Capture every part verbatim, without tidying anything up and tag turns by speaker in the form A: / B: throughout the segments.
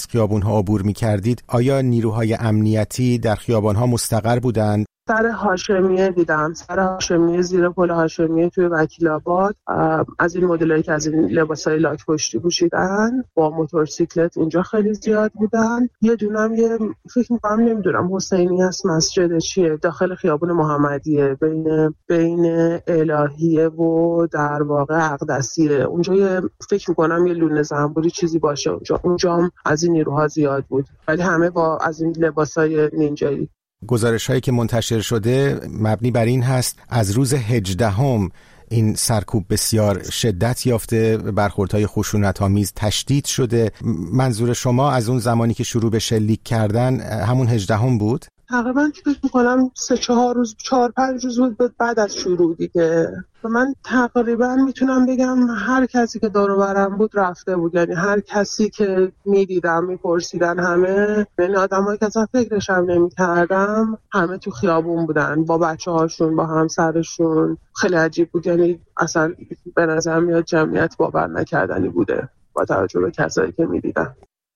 A: خیابون‌ها عبور می‌کردید، آیا نیروهای امنیتی در خیابان‌ها مستقر بودند؟
B: سر هاشمیه دیدم، سر هاشمیه زیر پل هاشمیه توی وکیل آباد، از این مدلایی که از این لباسای لاک پشتی پوشیدن با موتورسیکلت اونجا خیلی زیاد بودن. یه دونم یه فکر می‌کنم نمیدونم حسینی هست مسجد چیه داخل خیابون محمدیه بین بین الهیه و در واقع اقدسیه، اونجا یه فکر می‌کنم یه لونه زنبوری چیزی باشه اونجا. اونجا هم از این نیروها زیاد بود ولی همه با از این لباسای نینجایی.
A: گزارش هایی که منتشر شده مبنی بر این هست از روز هجدهم این سرکوب بسیار شدت یافته، برخوردهای خشونت‌آمیز تشدید شده. منظور شما از اون زمانی که شروع به شلیک کردن همون هجدهم بود؟
B: تقریبا فکر می‌کنم سه چهار روز چهار پنج روز بود بعد از شروع دیگه. و من تقریبا میتونم بگم هر کسی که دور و برم بود رفته بود، یعنی هر کسی که میدیدم میپرسیدن همه، یعنی آدمایی که اصلا فکرش هم نمی‌کردم همه تو خیابون بودن با بچه‌هاشون با همسرشون. خیلی عجیب بود، یعنی اصلا به نظر میاد جمعیت باور نکردنی بوده با توجه به کسایی که میدیدم.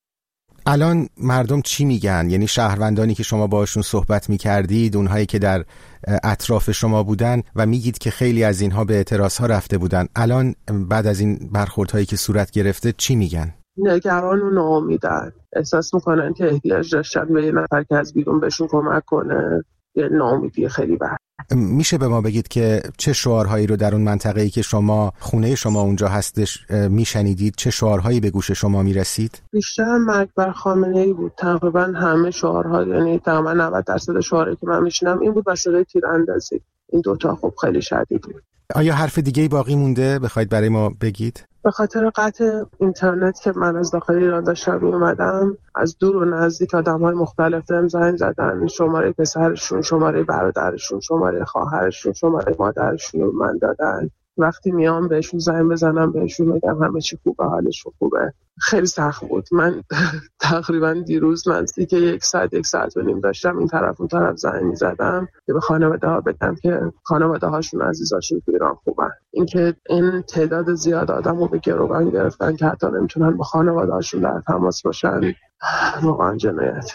A: الان مردم چی میگن؟ یعنی شهروندانی که شما باشون صحبت میکردید، اونهایی که در اطراف شما بودن و میگید که خیلی از اینها به اعتراضها رفته بودن، الان بعد از این برخوردهایی که صورت گرفته چی میگن؟
B: نگران و ناامیدن، احساس میکنن که احتیاج داشتن به یه نفر که از بیرون بهشون کمک کنه. یه ناامیدی خیلی بد.
A: میشه به ما بگید که چه شعارهایی رو در اون منطقه‌ای که شما خونه شما اونجا هستش میشنیدید؟ چه شعارهایی به گوش شما میرسید؟
B: بیشتر مرگ بر خامنه‌ای بود. تقریبا همه شعارها، یعنی تقریبا نود درصد شعارهایی که من میشنم این بود و صدای تیراندازی. این دوتا خب خیلی شدید بود.
A: آیا حرف دیگه‌ای باقی مونده بخواید برای ما بگید؟
B: به خاطر قطع اینترنت که من از داخل ایران داشتم می اومدم، از دور و نزدیک آدم‌های مختلف بهم زنگ زدن، شماره پسرشون، شماره برادرشون، شماره خواهرشون، شماره مادرشون رو من دادن. وقتی میام بهشون زنگ بزنم بهشون بگم همه چی خوبه، حالشون خوبه، خیلی سخت بود. من تقریبا دیروز نزدیک یک ساعت یک ساعت و نیم داشتم این طرف اون طرف زنگ می‌زدم که به خانواده ها بگم که خانواده هاشون عزیزاشون تو ایران خوبن. اینکه این تعداد زیاد آدمو به گروگان گرفتن که حتی نمیتونن با خانواده هاشون در تماس باشن، واقعا جنایت.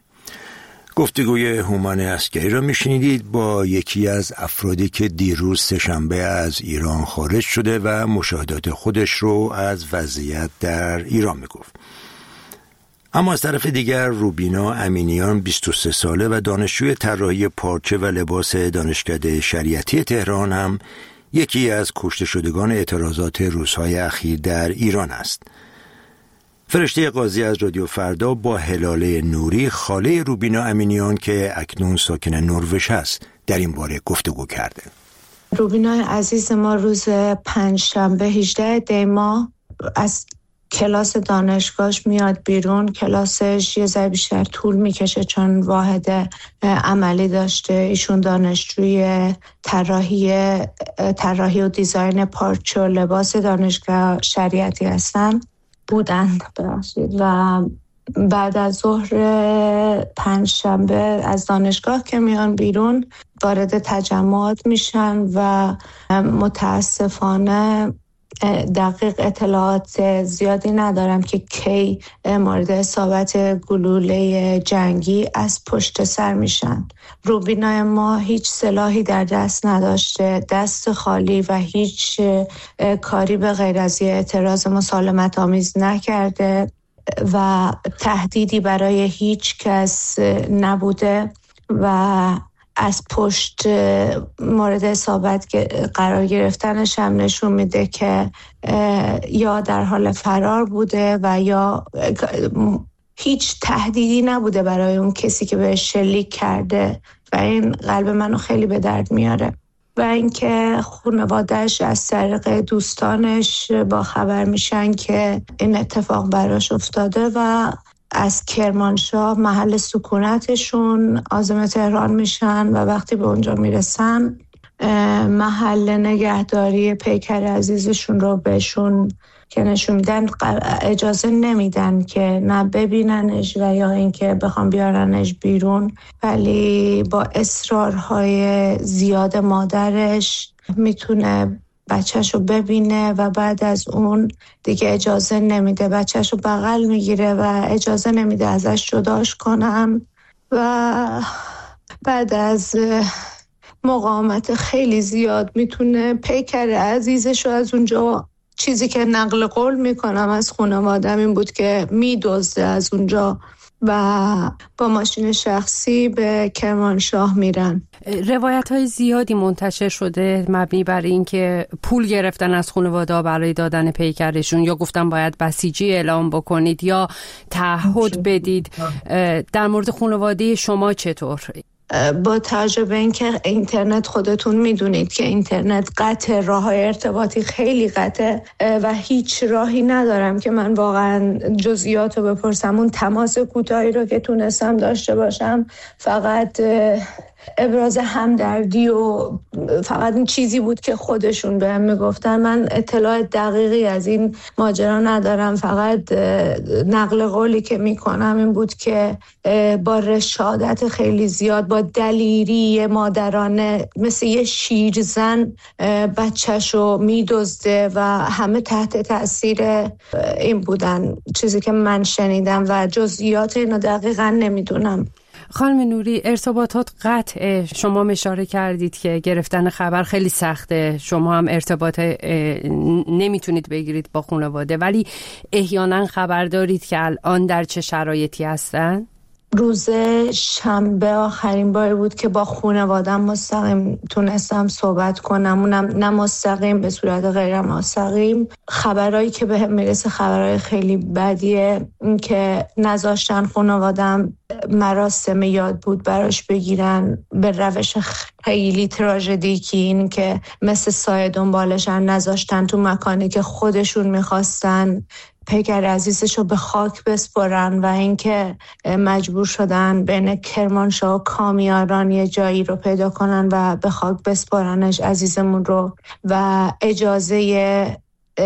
C: گفتگوی هومان عسگری را میشنیدید با یکی از افرادی که دیروز سه‌شنبه از ایران خارج شده و مشاهدات خودش رو از وضعیت در ایران میگفت. اما از طرف دیگر روبینا امینیان بیست و سه ساله و دانشجوی طراحی پارچه و لباس دانشکده شریعتی تهران هم یکی از کشته شدگان اعتراضات روزهای اخیر در ایران است. فرشته قاضی از رادیو فردا با هلاله نوری، خاله روبینا امینیان که اکنون ساکن نروژ است، در این باره گفتگو کرده.
D: روبینا عزیز ما روز پنجشنبه هجدهم دی ماه از کلاس دانشگاهش میاد بیرون. کلاسش یه ذره بیشتر طول میکشه چون واحد عملی داشته. ایشون دانشجوی طراحی طراحی و دیزاین پارچه و لباس دانشگاه شریعتی هستن بودند ببخشید و بعد از ظهر پنجشنبه از دانشگاه که میان بیرون وارد تجمعات میشن و متاسفانه دقیق اطلاعات زیادی ندارم که کی مورد اصابت گلوله جنگی از پشت سر میشن. روبینا ما هیچ سلاحی در دست نداشته، دست خالی و هیچ کاری به غیر از اعتراض مسالمت آمیز نکرده و تهدیدی برای هیچ کس نبوده و از پشت مورد اصابت قرار گرفتنش هم نشون میده که یا در حال فرار بوده و یا هیچ تهدیدی نبوده برای اون کسی که بهش شلیک کرده و این قلب منو خیلی به درد میاره. و اینکه خانواده‌اش از طریق دوستانش با خبر میشن که این اتفاق براش افتاده و از کرمانشاه محل سکونتشون عازم تهران میشن و وقتی به اونجا میرسن محل نگهداری پیکر عزیزشون رو بهشون که نشون میدن اجازه نمیدن که نه ببیننش و یا اینکه بخوام بیارنش بیرون، ولی با اصرارهای زیاد مادرش میتونه بچه‌شو ببینه و بعد از اون دیگه اجازه نمیده، بچه‌شو بغل میگیره و اجازه نمیده ازش جداش کنم و بعد از مقاومت خیلی زیاد میتونه پیکر عزیزشو از اونجا، چیزی که نقل قول میکنم از خانواده‌ام این بود که میدزده از اونجا و با ماشین شخصی به کرمانشاه میرن.
E: روایت های زیادی منتشر شده مبنی بر این که پول گرفتن از خانواده برای دادن پیکرشون، یا گفتن باید بسیجی اعلام بکنید یا تعهد بدید. در مورد خانواده شما چطور؟
D: با توجه به اینکه اینترنت خودتون میدونید که اینترنت قطع، راه‌های ارتباطی خیلی قطع و هیچ راهی ندارم که من واقعا جزئیات رو بپرسم. اون تماس کوتاهی رو که تونستم داشته باشم فقط ابراز همدردی و فقط این چیزی بود که خودشون بهم میگفتن. من اطلاع دقیقی از این ماجرا ندارم، فقط نقل قولی که میکنم این بود که با رشادت خیلی زیاد، با دلیری مادرانه، مثل یه شیرزن بچه‌شو میدزده و همه تحت تاثیر این بودن، چیزی که من شنیدم و جزئیات اینو دقیقا نمیدونم.
E: خانم نوری، ارتباطات قطعه. شما اشاره کردید که گرفتن خبر خیلی سخته، شما هم ارتباط نمیتونید بگیرید با خانواده، ولی احیانا خبر دارید که الان در چه شرایطی هستن؟
D: روز شنبه آخرین بار بود که با خانواده‌ام مستقیم تونستم صحبت کنم، اونم نه مستقیم، به صورت غیر مستقیم. خبرایی که بهم میرسه خبرای خیلی بدیه، این که نذاشتن خانواده‌ام مراسم یاد بود براش بگیرن به روش خیلی تراژدیکی، این که مثل سایه دنبالشن، نذاشتن تو مکانی که خودشون میخواستن پیکر عزیزشو به خاک بسپرن و اینکه مجبور شدن بین کرمانشاه و کامیاران یه جایی رو پیدا کنن و به خاک بسپرنش عزیزمون رو. و اجازه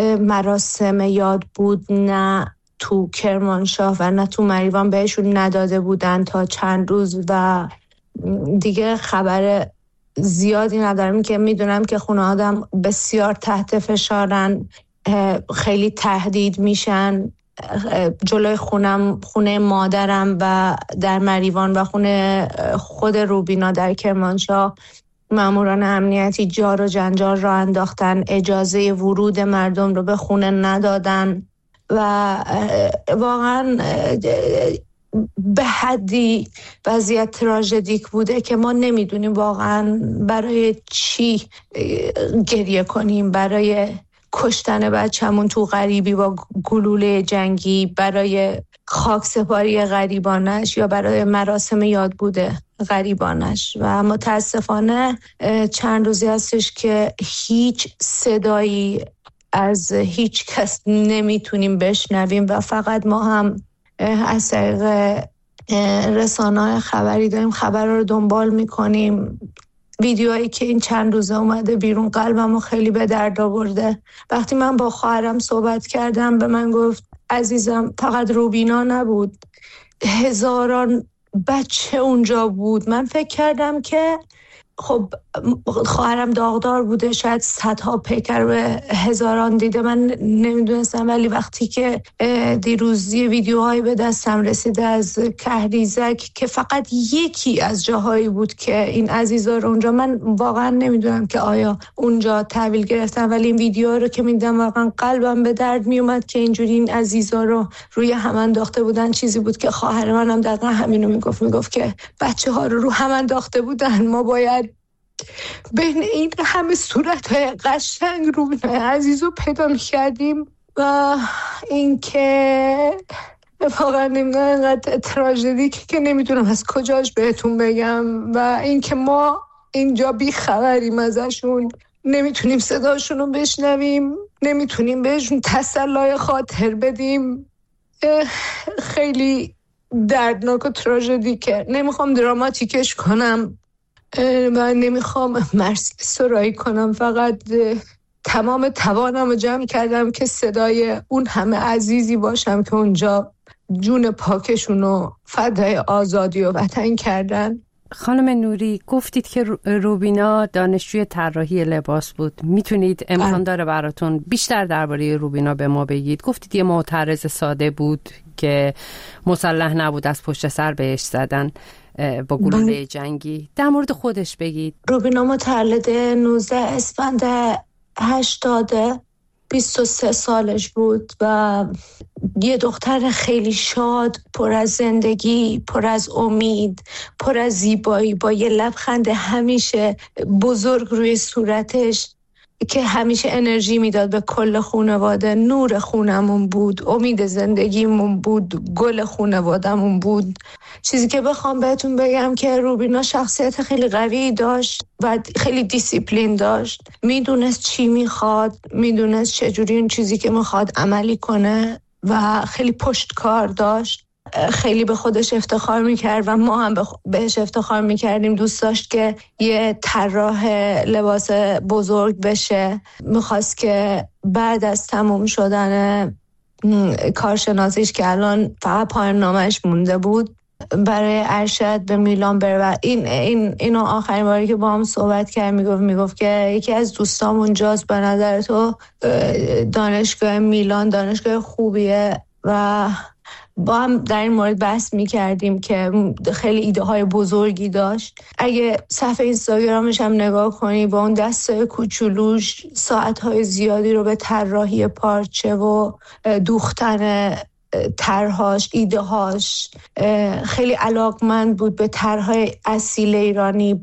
D: مراسم یاد بود نه تو کرمانشاه و نه تو مریوان بهشون نداده بودن تا چند روز و دیگه خبر زیادی ندارم که میدونم که خونه آدم بسیار تحت فشارن، خیلی تهدید میشن. جلوی خونم، خونه مادرم و در مریوان و خونه خود روبینا در کرمانشاه ماموران امنیتی جار و جنجال را انداختن، اجازه ورود مردم رو به خونه ندادن و واقعا به حدی وضعیت تراژدیک بوده که ما نمیدونیم واقعا برای چی گریه کنیم، برای کشتن بچه‌مون تو غریبی با گلوله جنگی، برای خاکسپاری غریبانش یا برای مراسم یاد بوده غریبانش. و متاسفانه چند روزی هستش که هیچ صدایی از هیچ کس نمیتونیم بشنویم و فقط ما هم از طریق رسانه‌های خبری داریم خبر رو دنبال میکنیم. ویدیوهایی که این چند روزه اومده بیرون قلبمو خیلی به درد آورده. وقتی من با خواهرم صحبت کردم به من گفت عزیزم فقط روبینا نبود، هزاران بچه اونجا بود. من فکر کردم که خب خواهرم داغدار بوده، شاید صدها پیکر به هزاران دیده، من نمیدونستم. ولی وقتی که دیروز یه ویدیوهایی به دستم رسیده از کهریزک که فقط یکی از جاهایی بود که این عزیزا رو اونجا، من واقعا نمیدونم که آیا اونجا تحویل گرفتن، ولی این ویدیوها رو که میدیدم واقعا قلبم به درد میومد که اینجوری این عزیزا رو روی هم انداخته بودن. چیزی بود که خواهر منم دقیقا همینو میگفت، میگفت که بچه ها رو رو هم انداخته بودن، ما باید بین این همه صورت‌های قشنگ روبینای عزیز رو پیدا می‌کردیم. و این که واقعا نمیدونم اینقدر تراژدیک که نمیدونم از کجاش بهتون بگم. و این که ما اینجا بی خبریم ازشون، نمیتونیم صداشون رو بشنویم، نمیتونیم بهشون تسلای خاطر بدیم. خیلی دردناک و تراژدیکه. نمیخوام دراماتیکش کنم و نمیخوام مرسی سرایی کنم، فقط تمام توانم رو جمع کردم که صدای اون همه عزیزی باشم که اونجا جون پاکشون رو فدای آزادی و وطن کردن.
E: خانم نوری گفتید که روبینا دانشجوی طراحی لباس بود. میتونید امکان داره براتون بیشتر درباره روبینا به ما بگید؟ گفتید یه معترض ساده بود که مسلح نبود از پشت سر بهش زدن با گلوله جنگی. در مورد خودش بگید.
D: روبینا متولد نوزده اسفند هشتاد، بیست و سه سالش بود و یه دختر خیلی شاد، پر از زندگی، پر از امید، پر از زیبایی، با یه لبخند همیشه بزرگ روی صورتش که همیشه انرژی میداد به کل خانواده. نور خونمون بود، امید زندگیمون بود، گل خانوادمون بود. چیزی که بخوام بهتون بگم که روبینا شخصیت خیلی قوی داشت و خیلی دیسیپلین داشت. میدونست چی میخواد، میدونست چجوری اون چیزی که میخواد عملی کنه و خیلی پشتکار داشت. خیلی به خودش افتخار میکرد و ما هم بهش افتخار میکردیم. دوست داشت که یه طراح لباس بزرگ بشه. میخواست که بعد از تموم شدن کارشناسیش که الان فقط پایان نامش مونده بود، برای ارشد به میلان بره. و این این اینو آخرین باری که با هم صحبت کرد میگفت میگفت که یکی از دوستام اونجاست، به نظر تو دانشگاه میلان دانشگاه خوبیه. و با هم در این مورد بحث می‌کردیم که خیلی ایده های بزرگی داشت. اگه صفحه اینستاگرامش هم نگاه کنی، با اون دستای کوچولوش ساعت‌های زیادی رو به طراحی پارچه و دوختن طرح‌هاش، ایده‌هاش، خیلی علاقمند بود به طرح‌های اصیل ایرانی،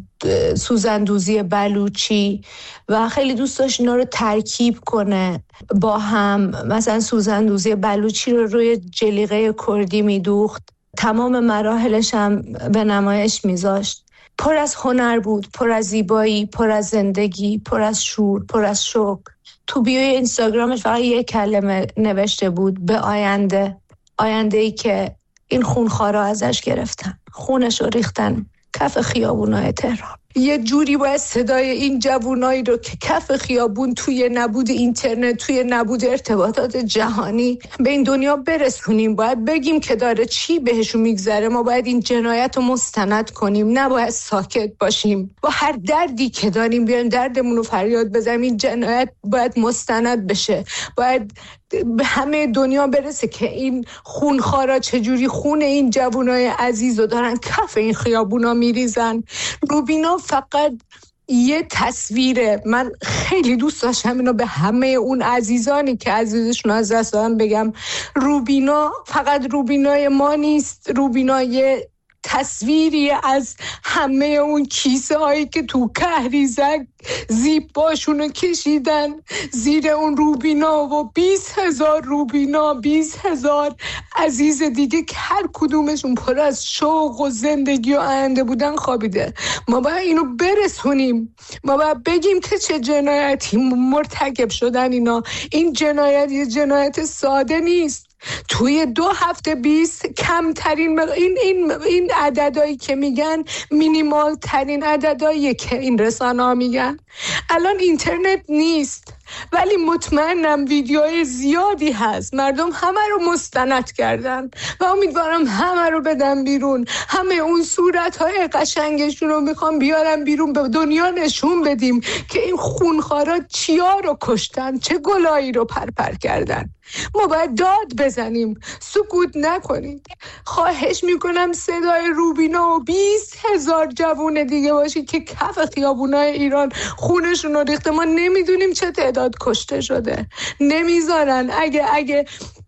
D: سوزندوزی بلوچی، و خیلی دوست داشت اینا رو ترکیب کنه با هم. مثلا سوزندوزی بلوچی رو روی جلیقه کردی میدوخت، تمام مراحلش هم به نمایش میذاشت. پر از هنر بود، پر از زیبایی، پر از زندگی، پر از شور، پر از شوق. تو بیوی اینستاگرامش فقط یک کلمه نوشته بود: به آینده. آینده‌ای که این خونخوارا ازش گرفتن، خونش رو ریختن کف خیابونای تهران. یه جوری باید صدای این جوونایی رو که کف خیابون، توی نبود اینترنت، توی نبود ارتباطات جهانی به این دنیا برسونیم. باید بگیم که داره چی بهشون میگذره. ما باید این جنایت رو مستند کنیم، نباید ساکت باشیم. با هر دردی که داریم بیایم دردمون رو فریاد بزنیم. این جنایت باید مستند بشه، باید به همه دنیا برسه که این خونخوارا چجوری خون این جوانای عزیز رو دارن کف این خیابونا میریزن. روبینا فقط یه تصویره. من خیلی دوست داشتم اینو به همه اون عزیزانی که عزیزشون از دست دادن بگم: روبینا فقط روبینای ما نیست، روبینا یه تصویری از همه اون کیسه هایی که تو کهریزک زیباشونو کشیدن زیر اون روبینا و بیست هزار روبینا، بیست هزار عزیز دیگه که هر کدومشون پر از شوق و زندگی و آینده بودن خوابیده. ما باید اینو برسونیم، ما باید بگیم که چه جنایتی مرتکب شدن اینا. این جنایت یه جنایت ساده نیست. توی دو هفته بیست کمترین مق... این این این عددایی که میگن مینیمال ترین عددایی که این رسانه ها میگن. الان اینترنت نیست ولی مطمئنم ویدیوهای زیادی هست. مردم همه رو مستند کردن و امیدوارم همه رو بدن بیرون. همه اون صورت‌های قشنگشون رو میخوام بیارم بیرون، به دنیا نشون بدیم که این خونخوارا چیا رو کشتن، چه گلایی رو پرپر کردن. ما باید داد بزنیم، سکوت نکنید. خواهش میکنم صدای روبینا و بیست هزار جوون دیگه باشید که کف خیابونای ایران خونشون رو ریخته. ما نمیدونیم چه تعداد کشته شده، نمیذارن. اگه اگه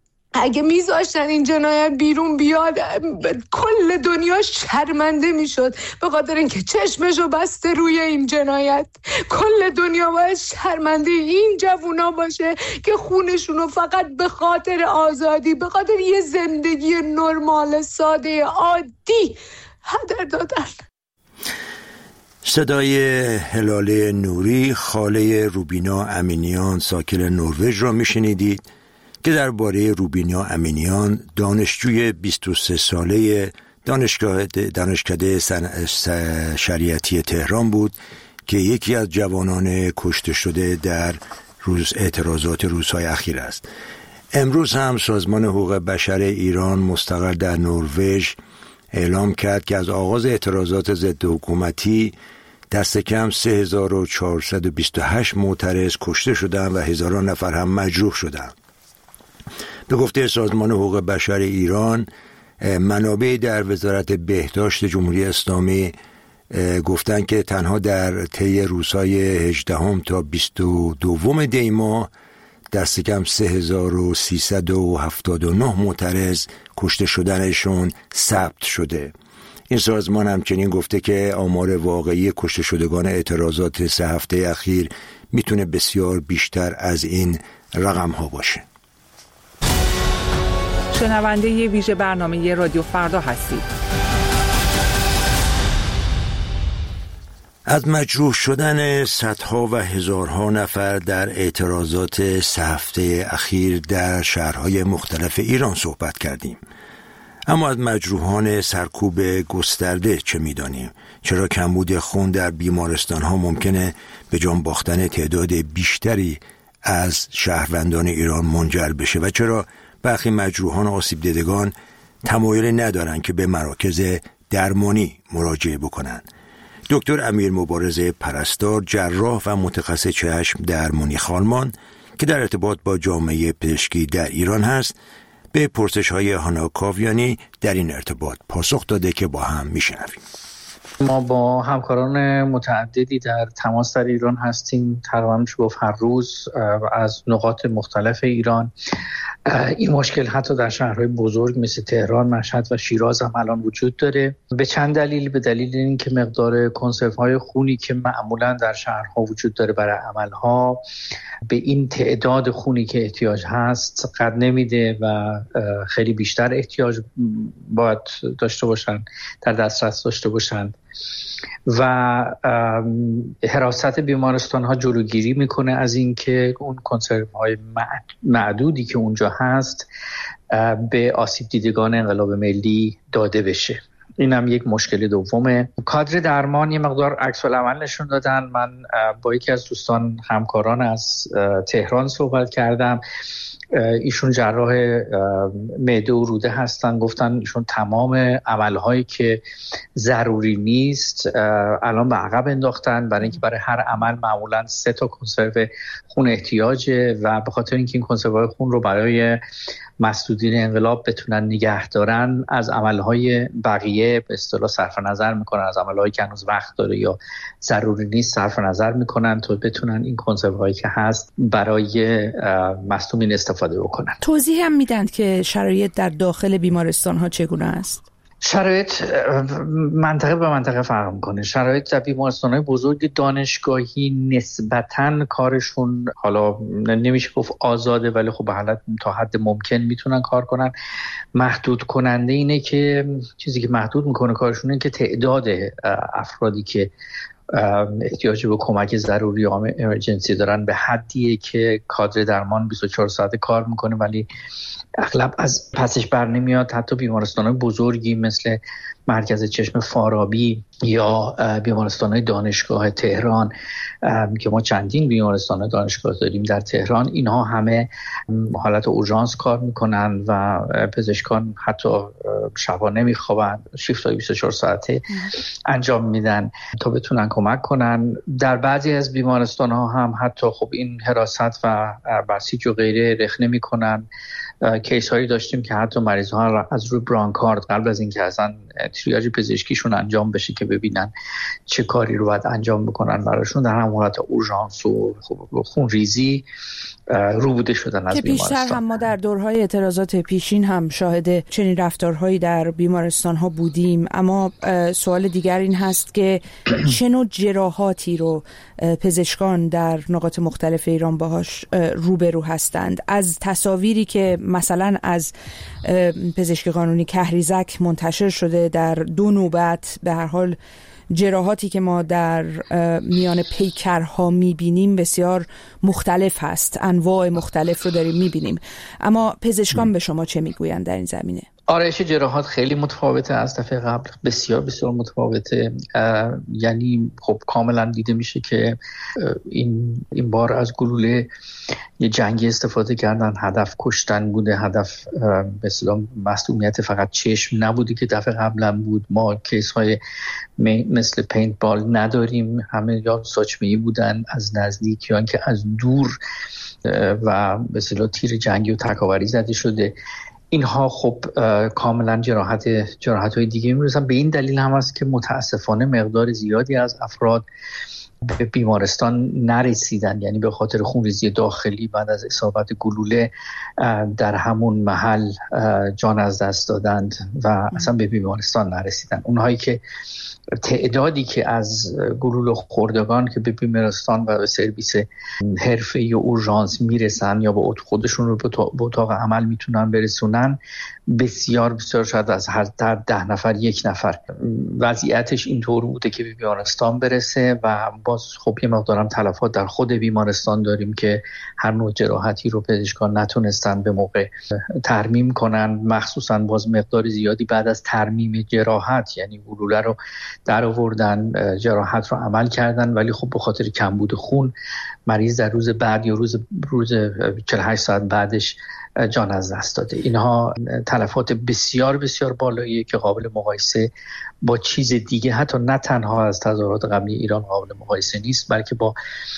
D: اگه میذاشتن این جنایت بیرون بیاد، کل دنیا شرمنده میشد به خاطر اینکه چشمشو بسته روی این جنایت. کل دنیا باید شرمنده این جوونا باشه که خونشونو فقط به خاطر آزادی، به خاطر یه زندگی نرمال ساده عادی هدر دادن.
C: صدای هلاله نوری، خاله روبینا امینیان ساکن نروژ را میشنیدید که درباره روبینا امینیان، دانشجوی بیست و سه ساله دانشگاه دانشکده شریعتی تهران بود که یکی از جوانان کشته شده در روز اعتراضات روزهای اخیر است. امروز هم سازمان حقوق بشر ایران مستقر در نروژ اعلام کرد که از آغاز اعتراضات ضد حکومتی دست کم سه هزار و چهارصد و بیست و هشت معترض کشته شدند و هزاران نفر هم مجروح شدند. به گفته سازمان حقوق بشر ایران، منابع در وزارت بهداشت جمهوری اسلامی گفتن که تنها در طی روزهای هجدهم تا بیست و دوم دی ماه دست کم سه هزار و سیصد و هفتاد و نه معترض کشته شدنشون ثبت شده. این سازمان همچنین گفته که آمار واقعی کشته شدگان اعتراضات سه هفته اخیر میتونه بسیار بیشتر از این رقم ها باشه.
F: شنونده ی ویژه برنامه رادیو فردا هستید.
C: از مجروح شدن صدها و هزارها نفر در اعتراضات سه هفته اخیر در شهرهای مختلف ایران صحبت کردیم. اما از مجروحان سرکوب گسترده چه می‌دانیم؟ چرا کمبود خون در بیمارستان‌ها ممکنه به جان باختن تعداد بیشتری از شهروندان ایران منجر بشه و چرا برخی مجروحان آسیب دیدگان تمایل ندارن که به مراکز درمانی مراجعه بکنن؟ دکتر امیر مبارز پرستار، جراح و متخصص چشم در مونیخ آلمان که در ارتباط با جامعه پزشکی در ایران هست، به پرسش‌های هانا کاویانی در این ارتباط پاسخ داده که با هم میشنویم.
G: ما با همکاران متعددی در تماس در ایران هستیم، تقریبا میشه گفت هر روز از نقاط مختلف ایران. این مشکل حتی در شهرهای بزرگ مثل تهران، مشهد و شیراز هم الان وجود داره. به چند دلیل، به دلیل اینکه مقدار کنسروهای خونی که معمولا در شهرها وجود داره برای عملها به این تعداد خونی که احتیاج هست قد نمیده و خیلی بیشتر احتیاج باید داشته باشن، در دسترس داشته باشند و حراست بیمارستان ها جلوگیری میکنه از اینکه اون کنسرو های معدودی که اونجا هست به آسیب دیدگان انقلاب ملی داده بشه. این هم یک مشکل دومه. کادر درمان یه مقدار عکس العمل نشون دادن. من با یکی از دوستان همکاران از تهران صحبت کردم، ایشون جراح معده و روده هستن، گفتن ایشون تمام عملهایی که ضروری نیست الان به عقب انداختن، برای اینکه برای هر عمل معمولا سه تا کنسرو خون احتیاجه و به خاطر اینکه این کنسروهای خون رو برای مسدودین انقلاب بتونن نگه دارن از عملهای بقیه به اصطلاح صرف نظر میکنن، از عملهایی که هنوز وقت داره یا ضروری نیست صرف نظر میکنن تا بتونن این کنسروهایی که هست برای مصدومین استفاده بکنن.
F: توضیح هم میدن که شرایط در داخل بیمارستان ها چگونه است؟
G: شرایط منطقه به منطقه فرق میکنه. شرایط در بیمارستان‌های بزرگ دانشگاهی نسبتاً کارشون حالا نمیشه گفت آزاده، ولی خب به حالت تا حد ممکن میتونن کار کنن. محدود کننده اینه که چیزی که محدود میکنه کارشون اینه که تعداد افرادی که احتیاج به کمک ضروری یا امرجنسی دارن به حدیه که کادر درمان بیست و چهار ساعته کار میکنه، ولی اغلب از پسش بر نمیاد. حتی بیمارستان‌های بزرگی مثل مرکز چشم فارابی یا بیمارستان‌های دانشگاه تهران که ما چندین بیمارستان دانشگاه داریم در تهران، اینها همه حالت اورژانس کار میکنن و پزشکان حتی شبا نمیخوابن، شیفت‌های بیست و چهار ساعته انجام میدن تا بتونن کمک کنن. در بعضی از بیمارستان‌ها هم حتی خب این حراست و بسیج و غیره رخنه میکنن. کیس هایی داشتیم که حتی مریض ها از روی برانکارد قبل از اینکه اصلا تریاج پزشکیشون انجام بشه که ببینن چه کاری رو باید انجام بکنن براشون، در هم حالت اورژانس و خون ریزی روبوده شدن از بیمارستان. که
F: بیشتر هم ما در دورهای اعتراضات پیشین هم شاهد چنین رفتارهایی در بیمارستان ها بودیم. اما سوال دیگر این هست که چه نوع جراحاتی رو پزشکان در نقاط مختلف ایران باهاش روبرو هستند؟ از تصاویری که مثلا از پزشک قانونی کهریزک منتشر شده در دو نوبت، به هر حال جراحاتی که ما در میان پیکرها میبینیم بسیار مختلف هست، انواع مختلف رو داریم میبینیم. اما پزشکان به شما چه میگویند در این زمینه؟
G: آرایش جراحات خیلی متفاوته از دفعه قبل، بسیار بسیار متفاوته. یعنی خب کاملا دیده میشه که این این بار از گلوله یه جنگی استفاده کردن، هدف کشتن بوده، هدف به اصطلاح مصدومیت فقط چشم نبوده که دفعه قبلا بود. ما کیس های مثل پینت بال نداریم، همه یا ساچمه‌ای بودن از نزدیک یا اینکه از دور و به اصطلاح تیر جنگی و تکاوری زده شده. اینها خب کاملا جراحت جراحت های دیگه میرسن. به این دلیل هم است که متاسفانه مقدار زیادی از افراد به بیمارستان نرسیدن، یعنی به خاطر خونریزی داخلی بعد از اصابت گلوله در همون محل جان از دست دادند و اصلا به بیمارستان نرسیدن. اونهایی که تعدادی که از گلوله خوردگان که به بیمارستان و به سرویس حرفه‌ای یا اورژانس میرسن یا با خودشون رو به اتاق عمل میتونن برسونن، بسیار بسیار شاید از هر در ده نفر یک نفر وضعیتش اینطور بوده که به بیمارستان برسه و باز خب یه مقدارم تلفات در خود بیمارستان داریم که هر نوع جراحتی رو پزشکان نتونستن به موقع ترمیم کنن، مخصوصا باز مقدار زیادی بعد از ترمیم جراحت، یعنی گلوله رو در آوردن، جراحت رو عمل کردن، ولی خب به خاطر کمبود خون مریض در روز بعد یا روز روز چهل و هشت ساعت بعدش جان از دست داده. اینها تلفات بسیار بسیار بالاییه که قابل مقایسه با چیز دیگه، حتی نه تنها از تظاهرات قبلی ایران قابل مقایسه نیست، بلکه با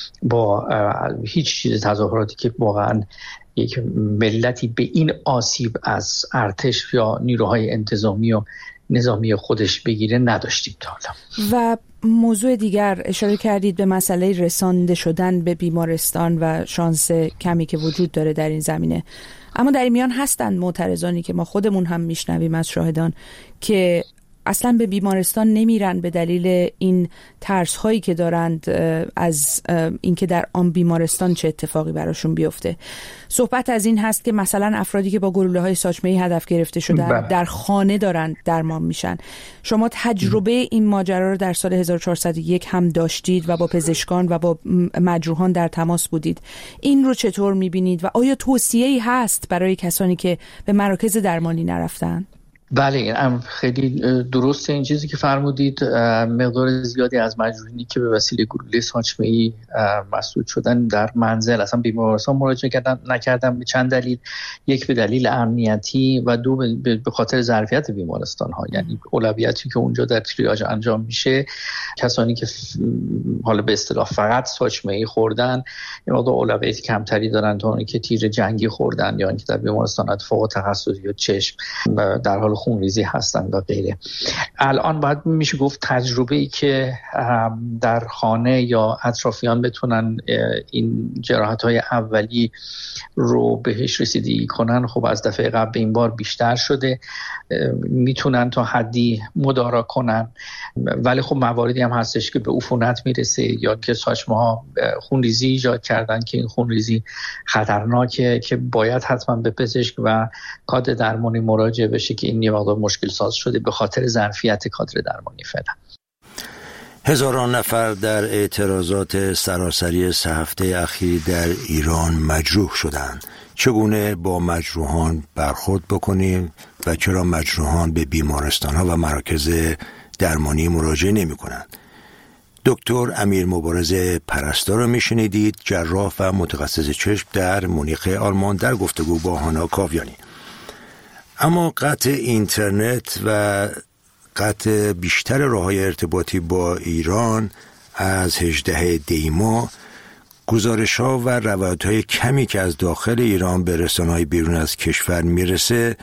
G: با هیچ چیز تظاهراتی که واقعا یک ملتی به این آسیب از ارتش یا نیروهای انتظامی و نظامی خودش بگیره نداشتیم تا حالا.
F: و موضوع دیگر اشاره کردید به مسئله رسانده شدن به بیمارستان و شانس کمی که وجود داره در این زمینه، اما در این میان هستند معترضانی که ما خودمون هم میشنویم از شاهدان که اصلا به بیمارستان نمیرن به دلیل این ترس هایی که دارند از اینکه در آن بیمارستان چه اتفاقی براشون بیفته. صحبت از این هست که مثلا افرادی که با گلوله های ساچمه‌ای هدف گرفته شدن در خانه دارن درمان میشن. شما تجربه این ماجرا رو در سال هزار و چهارصد و یک هم داشتید و با پزشکان و با مجروحان در تماس بودید. این رو چطور میبینید و آیا توصیه‌ای هست برای کسانی که به مراکز درمانی نرفتن؟
G: بله، خیلی درسته این چیزی که فرمودید. مقدار زیادی از مجروحینی که به وسیله گلوله ساچمه‌ای مسدود شدن در منزل اصلا بیمارستان مراجعه کردن نکردن به چند دلیل. یک به دلیل امنیتی و دو به خاطر ظرفیت بیمارستان ها، یعنی اولویتی که اونجا در تریاج انجام میشه، کسانی که حالا به اصطلاح فقط ساچمه‌ای خوردن یه مقدار اولویت کمتری دارن تا اونی که تیر جنگی خوردن یا اینکه در بیمارستان اتفاق تخصصی یا چشم در حال خونریزی هستن و غیره. الان باید میشه گفت تجربه‌ای که در خانه یا اطرافیان بتونن این جراحت‌های اولی رو بهش رسیدگی کنن خب از دفعه قبل به این بار بیشتر شده، میتونن تا حدی مدارا کنن، ولی خب مواردی هم هستش که به عفونت میرسه یا که ساچمه‌ها خونریزی ایجاد کردن که این خونریزی خطرناکه که باید حتما به پزشک و کادر درمانی مراجعه بشه که این یه مقدار مشکل ساز شده به خاطر ظرفیت کادر درمانی فعلا.
C: هزاران نفر در اعتراضات سراسری سه هفته اخیر در ایران مجروح شدند. چگونه با مجروحان برخورد بکنیم و چرا مجروحان به بیمارستان‌ها و مراکز درمانی مراجعه نمی‌کنند؟ دکتر امیر مبارز پرستار رو میشنیدید، جراح و متخصص چشم در مونیخ آلمان، در گفتگو با هانا کاویانی. اما قطع اینترنت و قطع بیشتر راه‌های ارتباطی با ایران از هجدهم دی ماه، گزارش‌ها و روایت‌های کمی که از داخل ایران به رسانه‌های بیرون از کشور میرسه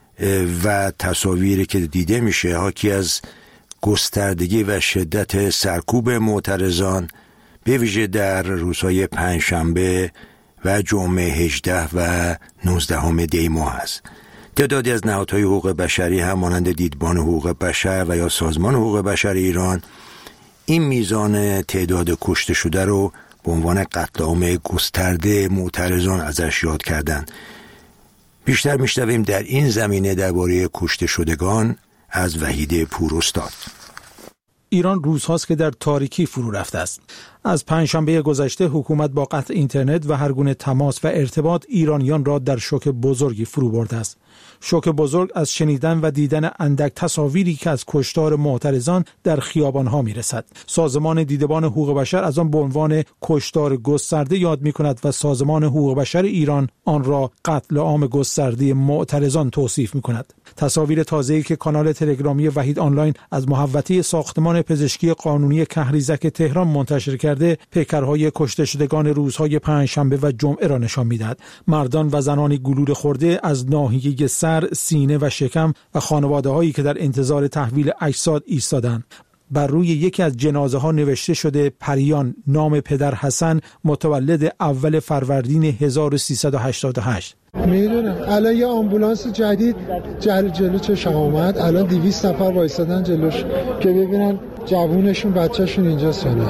C: و تصاویری که دیده میشه حاکی از گستردگی و شدت سرکوب معترضان، به ویژه در روزهای پنجشنبه و جمعه هجدهم و نوزدهم دی ماه است. تعدادی از نهادهای حقوق بشری هم مانند دیدبان حقوق بشر و یا سازمان حقوق بشر ایران این میزان تعداد کشته شده رو به عنوان قتل عام گسترده معترضان ازش یاد کردند. بیشتر میشنویم در این زمینه درباره کشته شدگان از وحید پوراستاد.
H: ایران روزهاست که در تاریکی فرو رفته است. از پنجشنبه گذشته حکومت با قطع اینترنت و هر گونه تماس و ارتباط ایرانیان را در شوک بزرگی فرو برده است. شوک بزرگ از شنیدن و دیدن اندک تصاویری که از کشتار معترضان در خیابان‌ها می‌رسد. سازمان دیدبان حقوق بشر از آن به عنوان کشتار گسترده یاد می‌کند و سازمان حقوق بشر ایران آن را قتل عام گسترده معترضان توصیف می‌کند. تصاویر تازه‌ای که کانال تلگرامی وحید آنلاین از محوطه ساختمان پزشکی قانونی کهریزک تهران منتشر کرده، پیکرهای کشته شدگان روزهای پنجشنبه و جمعه را نشان می‌دهد. مردان و زنانی گلوله خورده از ناحیه سر، سینه و شکم و خانواده‌هایی که در انتظار تحویل اجساد ایستادند. بر روی یکی از جنازه ها نوشته شده پریان، نام پدر حسن، متولد اول فروردین هزار و سیصد و هشتاد و هشت.
I: میدونم الان یه آمبولانس جدید جل جلو چشم اومد، الان دویست نفر وایسادن جلوش که ببینن جوونشون بچهشون اینجاست یا نه.